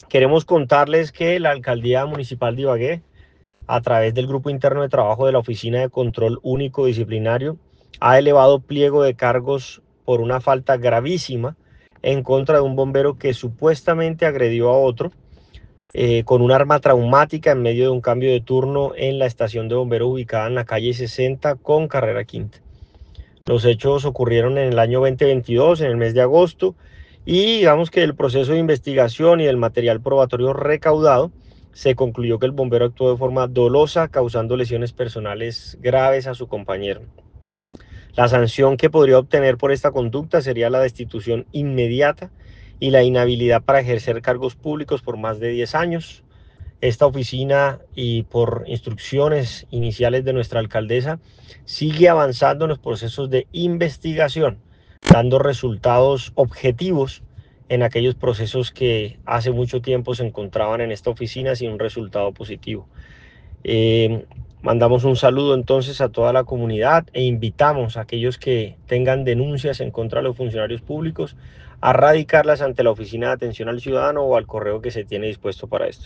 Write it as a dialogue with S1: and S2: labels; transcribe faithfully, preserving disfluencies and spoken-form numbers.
S1: Queremos contarles que la Alcaldía Municipal de Ibagué, a través del Grupo Interno de Trabajo de la Oficina de Control Único Disciplinario, ha elevado pliego de cargos por una falta gravísima en contra de un bombero que supuestamente agredió a otro eh, con un arma traumática en medio de un cambio de turno en la estación de bomberos ubicada en la calle sesenta con Carrera Quinta. Los hechos ocurrieron en el año dos mil veintidós, en el mes de agosto, y digamos que el proceso de investigación y del material probatorio recaudado se concluyó que el bombero actuó de forma dolosa, causando lesiones personales graves a su compañero. La sanción que podría obtener por esta conducta sería la destitución inmediata y la inhabilidad para ejercer cargos públicos por más de diez años. Esta oficina, y por instrucciones iniciales de nuestra alcaldesa, sigue avanzando en los procesos de investigación, dando resultados objetivos en aquellos procesos que hace mucho tiempo se encontraban en esta oficina sin un resultado positivo. Eh, Mandamos un saludo entonces a toda la comunidad e invitamos a aquellos que tengan denuncias en contra de los funcionarios públicos a radicarlas ante la Oficina de Atención al Ciudadano o al correo que se tiene dispuesto para esto.